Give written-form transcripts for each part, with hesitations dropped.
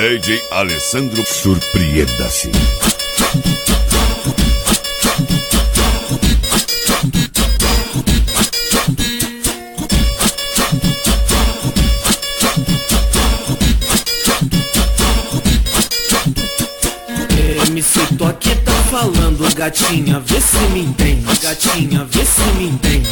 DJ Alessandro, surpreenda-se. MC Toque tá falando, gatinha, vê se me entende. Gatinha, vê se me entende.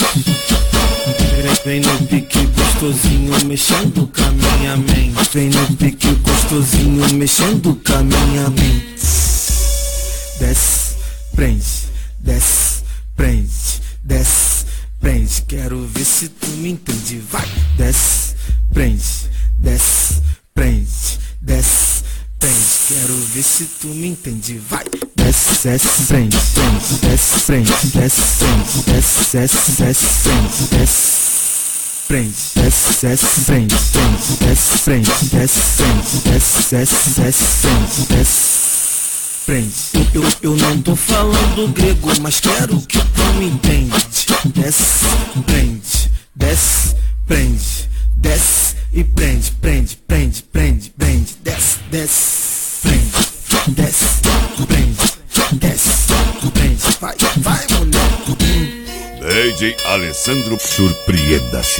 Vem no pique gostosinho, mexendo com a minha mente. Vem no pique gostosinho, mexendo com a minha mente. Desce, prende, desce, prende, desce, prende. Quero ver se tu me entende, vai. Desce, prende, desce, prende, desce, prende. Quero ver se tu me entende, vai. Desce, desce, prende, prende, desce, prende, desce, prende, desce, desce, desce, prende, desce. Prende, desce, desce, prende, prende, desce, prende, desce, prende, desce, desce, desce, prende, desce, prende. Eu não tô falando grego, mas quero que tu me entende. Desce, prende, desce, prende, desce e prende, prende, prende, prende, prende, desce, desce, prende, desce, prende, desce, prende, vai, vai, mulher. DJ Alessandro, surpreenda-se.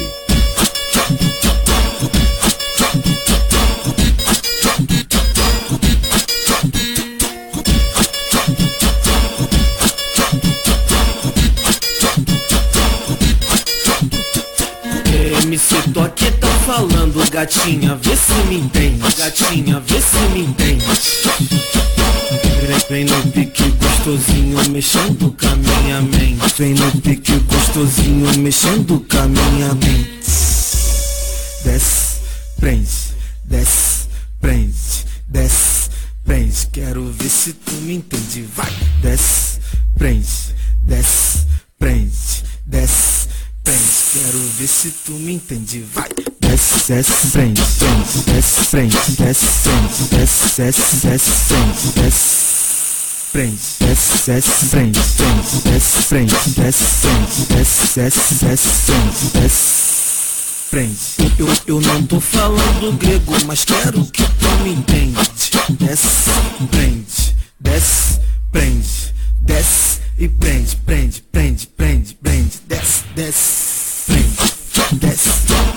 MC Toque tá falando, gatinha, vê se me entende. Gatinha, vê se me entende. Vem no pique gostosinho, mexendo com a minha mente. Vem no pique gostosinho, mexendo com a minha mente. Desce, prende, desce, prende, desce, prende. Quero ver se tu me entende, vai. Desce, prende, desce, prende, desce, prende. Quero ver se tu me entende, vai. Desce, desce, prende, prende, desce, prende, desce, prende, desce, desce, desce, prende, desce. Prende, desce, desce, prende, prende, desce, prende, desce, prende, desce, desce, desce, prende, desce, prende. Eu não tô falando grego, mas quero que tu me entende. Desce, prende, desce, prende, desce e prende, prende, prende, prende, prende, desce, desce, prende, desce.